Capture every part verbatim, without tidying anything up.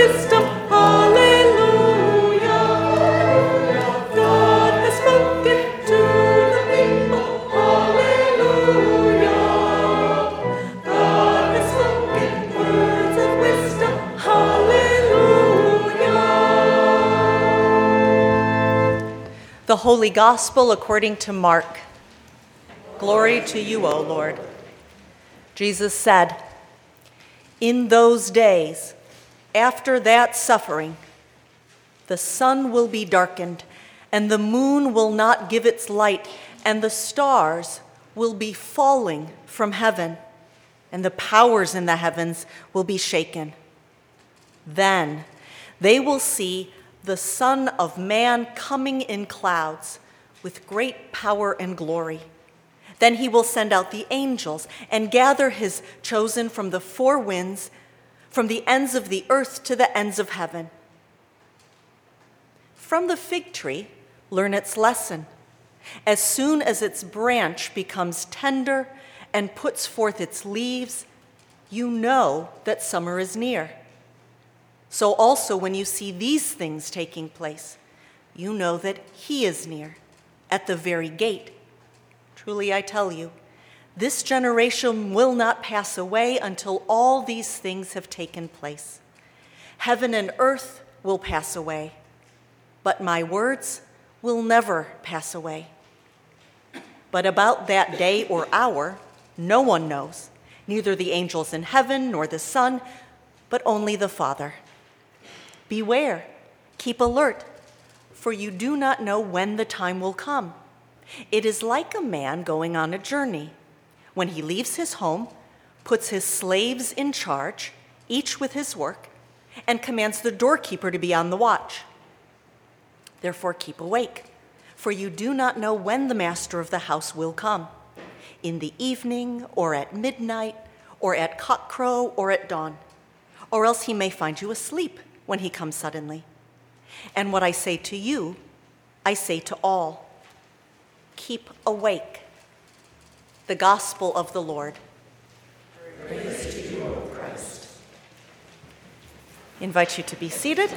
wisdom. Hallelujah. God has spoken to the people. Hallelujah. God has spoken words of wisdom. Hallelujah. The Holy Gospel according to Mark. Glory to you, O Lord. Jesus said, "In those days, after that suffering, the sun will be darkened, and the moon will not give its light, and the stars will be falling from heaven, and the powers in the heavens will be shaken. Then they will see the Son of Man coming in clouds with great power and glory. Then he will send out the angels and gather his chosen from the four winds, from the ends of the earth to the ends of heaven. From the fig tree, learn its lesson. As soon as its branch becomes tender and puts forth its leaves, you know that summer is near. So also when you see these things taking place, you know that he is near, at the very gate. Truly I tell you, this generation will not pass away until all these things have taken place. Heaven and earth will pass away, but my words will never pass away. But about that day or hour, no one knows, neither the angels in heaven nor the Son, but only the Father. Beware, keep alert, for you do not know when the time will come. It is like a man going on a journey. When he leaves his home, puts his slaves in charge, each with his work, and commands the doorkeeper to be on the watch. Therefore keep awake, for you do not know when the master of the house will come, in the evening, or at midnight, or at cockcrow, or at dawn, or else he may find you asleep when he comes suddenly. And what I say to you, I say to all, keep awake." The Gospel of the Lord. Praise to you, O Christ. I invite you to be seated.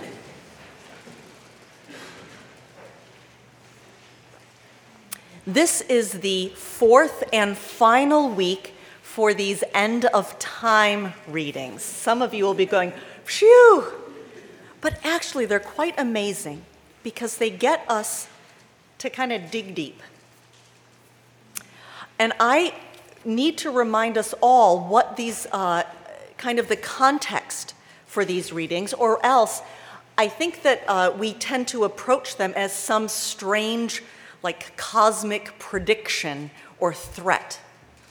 This is the fourth and final week for these end of time readings. Some of you will be going, phew! But actually, they're quite amazing because they get us to kind of dig deep. And I need to remind us all what these, uh, kind of the context for these readings, or else I think that uh, we tend to approach them as some strange, like cosmic prediction or threat.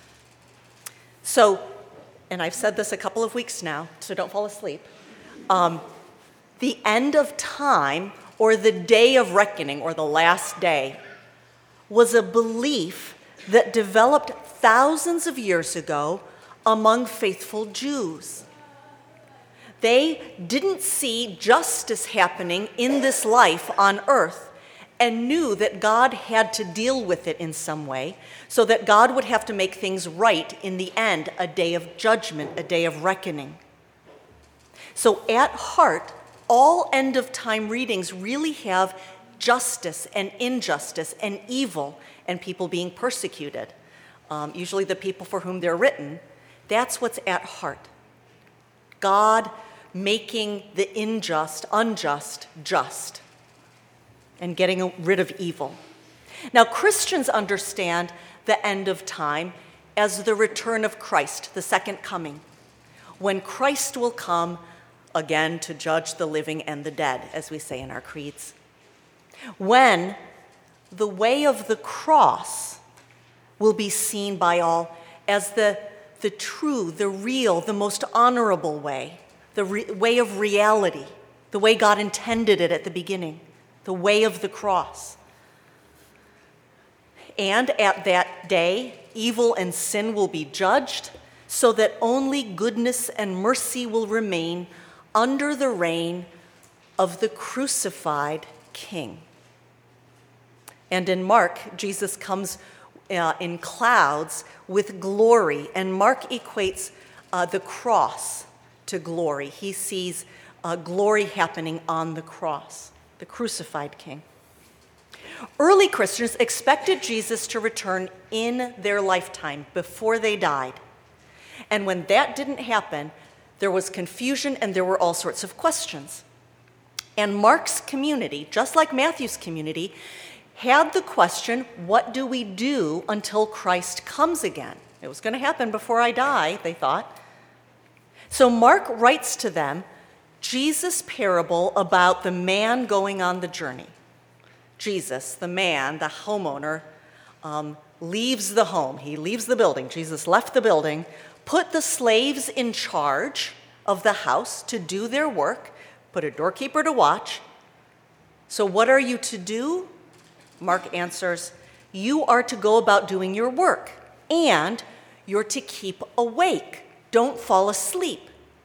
So, and I've said this a couple of weeks now, so don't fall asleep. Um, the end of time, or the day of reckoning, or the last day, was a belief that developed thousands of years ago among faithful Jews. They didn't see justice happening in this life on earth and knew that God had to deal with it in some way, so that God would have to make things right in the end, a day of judgment, a day of reckoning. So at heart, all end of time readings really have justice and injustice and evil and people being persecuted. Um, usually the people for whom they're written, that's what's at heart. God making the unjust, unjust, just, and getting rid of evil. Now, Christians understand the end of time as the return of Christ, the second coming, when Christ will come again to judge the living and the dead, as we say in our creeds. When the way of the cross will be seen by all as the, the true, the real, the most honorable way, the re- way of reality, the way God intended it at the beginning, the way of the cross. And at that day, evil and sin will be judged, so that only goodness and mercy will remain under the reign of the crucified King. And in Mark, Jesus comes uh, in clouds with glory, and Mark equates uh, the cross to glory. He sees uh, glory happening on the cross, the crucified king. Early Christians expected Jesus to return in their lifetime before they died. And when that didn't happen, there was confusion and there were all sorts of questions. And Mark's community, just like Matthew's community, had the question, what do we do until Christ comes again? It was going to happen before I die, they thought. So Mark writes to them Jesus' parable about the man going on the journey. Jesus, the man, the homeowner, um, leaves the home. He leaves the building. Jesus left the building, put the slaves in charge of the house to do their work, put a doorkeeper to watch. So what are you to do? Mark answers, you are to go about doing your work, and you're to keep awake. Don't fall asleep.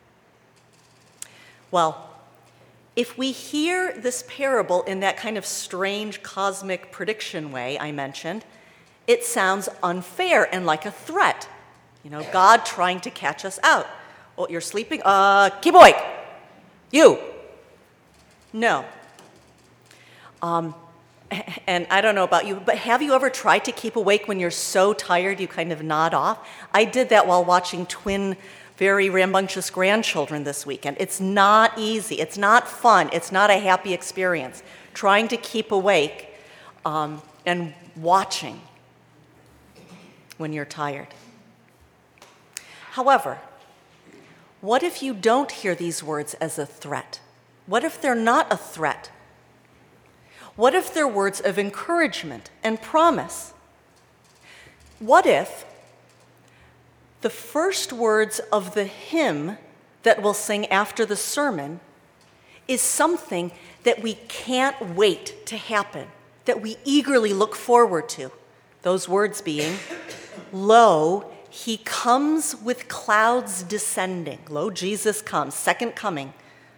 Well, if we hear this parable in that kind of strange cosmic prediction way I mentioned, it sounds unfair and like a threat. You know, God trying to catch us out. Oh, you're sleeping? Uh, keep awake. You. No. Um, and I don't know about you, but have you ever tried to keep awake when you're so tired you kind of nod off? I did that while watching twin very rambunctious grandchildren this weekend. It's not easy. It's not fun. It's not a happy experience. Trying to keep awake um, and watching when you're tired. However, what if you don't hear these words as a threat? What if they're not a threat? What if they're words of encouragement and promise? What if the first words of the hymn that we'll sing after the sermon is something that we can't wait to happen, that we eagerly look forward to? Those words being, lo, he comes with clouds descending. Lo, Jesus comes, second coming.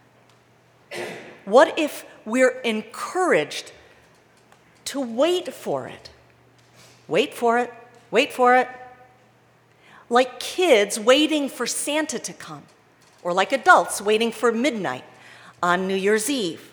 What if we're encouraged to wait for it? Wait for it, wait for it. Like kids waiting for Santa to come, or like adults waiting for midnight on New Year's Eve.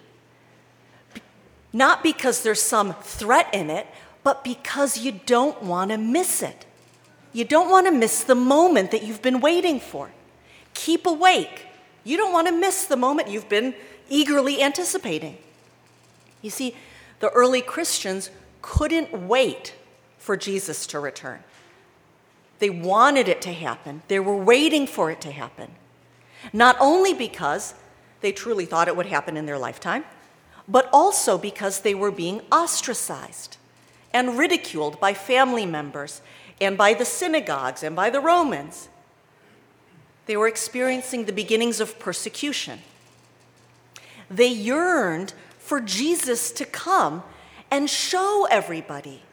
Not because there's some threat in it, but because you don't want to miss it. You don't want to miss the moment that you've been waiting for. Keep awake. You don't want to miss the moment you've been eagerly anticipating. You see, the early Christians couldn't wait for Jesus to return. They wanted it to happen. They were waiting for it to happen. Not only because they truly thought it would happen in their lifetime, but also because they were being ostracized and ridiculed by family members and by the synagogues and by the Romans. They were experiencing the beginnings of persecution. They yearned for Jesus to come and show everybody.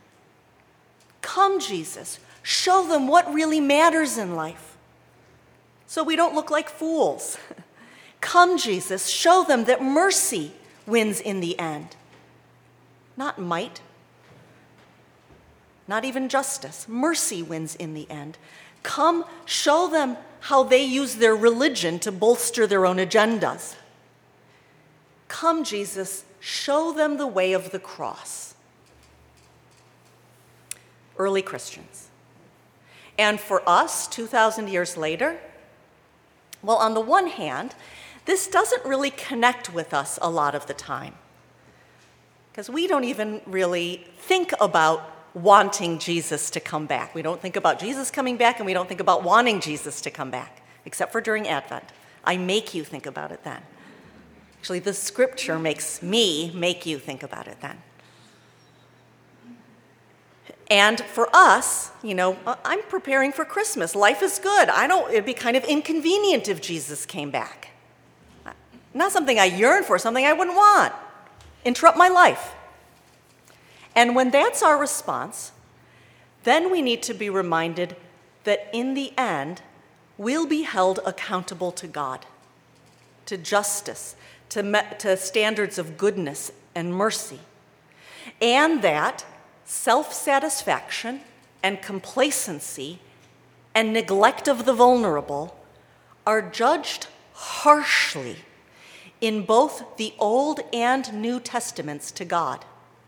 Come, Jesus. Show them what really matters in life so we don't look like fools. Come, Jesus, show them that mercy wins in the end. Not might, not even justice. Mercy wins in the end. Come, show them how they use their religion to bolster their own agendas. Come, Jesus, show them the way of the cross. Early Christians. And for us, two thousand years later, well, on the one hand, this doesn't really connect with us a lot of the time, because we don't even really think about wanting Jesus to come back. We don't think about Jesus coming back, and we don't think about wanting Jesus to come back, except for during Advent. I make you think about it then. Actually, the scripture makes me make you think about it then. And for us, you know, I'm preparing for Christmas. Life is good. I don't, it'd be kind of inconvenient if Jesus came back. Not something I yearn for, something I wouldn't want. Interrupt my life. And when that's our response, then we need to be reminded that in the end, we'll be held accountable to God, to justice, to, me- to standards of goodness and mercy, and that self-satisfaction and complacency and neglect of the vulnerable are judged harshly in both the Old and New Testaments to God.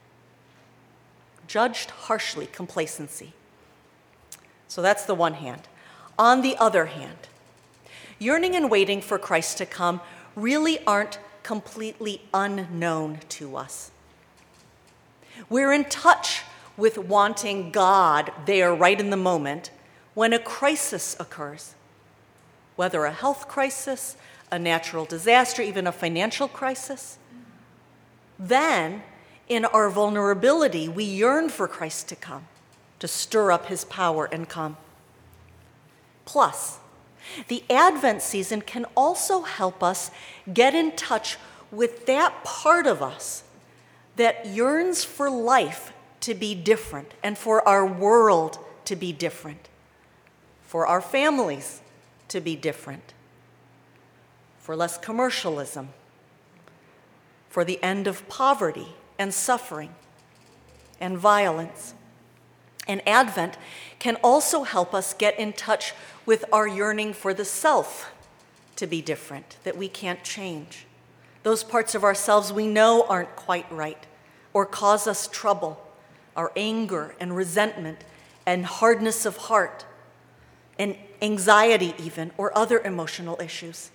Judged harshly complacency. So that's the one hand. On the other hand, yearning and waiting for Christ to come really aren't completely unknown to us. We're in touch with wanting God there right in the moment when a crisis occurs, whether a health crisis, a natural disaster, even a financial crisis. Then, in our vulnerability, we yearn for Christ to come, to stir up his power and come. Plus, the Advent season can also help us get in touch with that part of us that yearns for life to be different and for our world to be different, for our families to be different, for less commercialism, for the end of poverty and suffering and violence. And Advent can also help us get in touch with our yearning for the self to be different, that we can't change. Those parts of ourselves we know aren't quite right or cause us trouble, our anger and resentment and hardness of heart and anxiety even, or other emotional issues.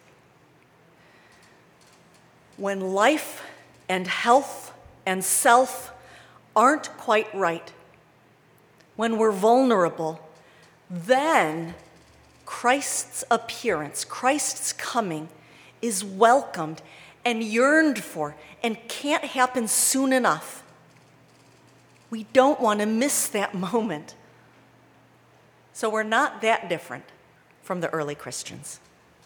When life and health and self aren't quite right, when we're vulnerable, then Christ's appearance, Christ's coming, is welcomed and yearned for and can't happen soon enough. We don't want to miss that moment. So we're not that different from the early Christians.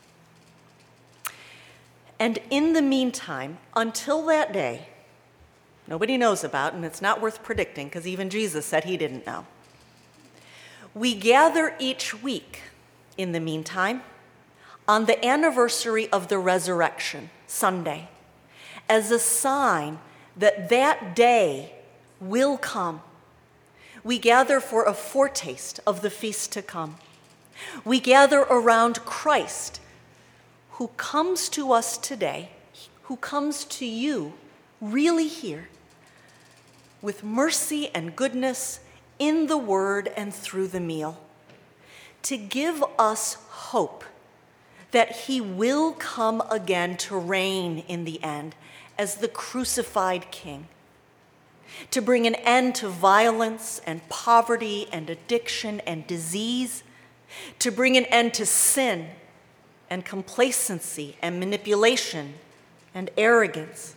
And in the meantime, until that day, nobody knows about, and it's not worth predicting because even Jesus said he didn't know. We gather each week, in the meantime, on the anniversary of the resurrection, Sunday, as a sign that that day will come. We gather for a foretaste of the feast to come. We gather around Christ, who comes to us today, who comes to you really here, with mercy and goodness in the word and through the meal, to give us hope that he will come again to reign in the end as the crucified King, to bring an end to violence and poverty and addiction and disease, to bring an end to sin and complacency and manipulation and arrogance.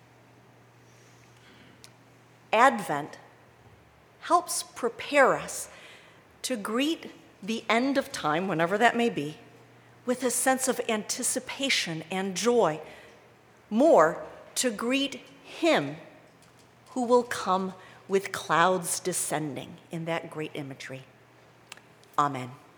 Advent helps prepare us to greet the end of time, whenever that may be, with a sense of anticipation and joy, more to greet him who will come with clouds descending in that great imagery. Amen.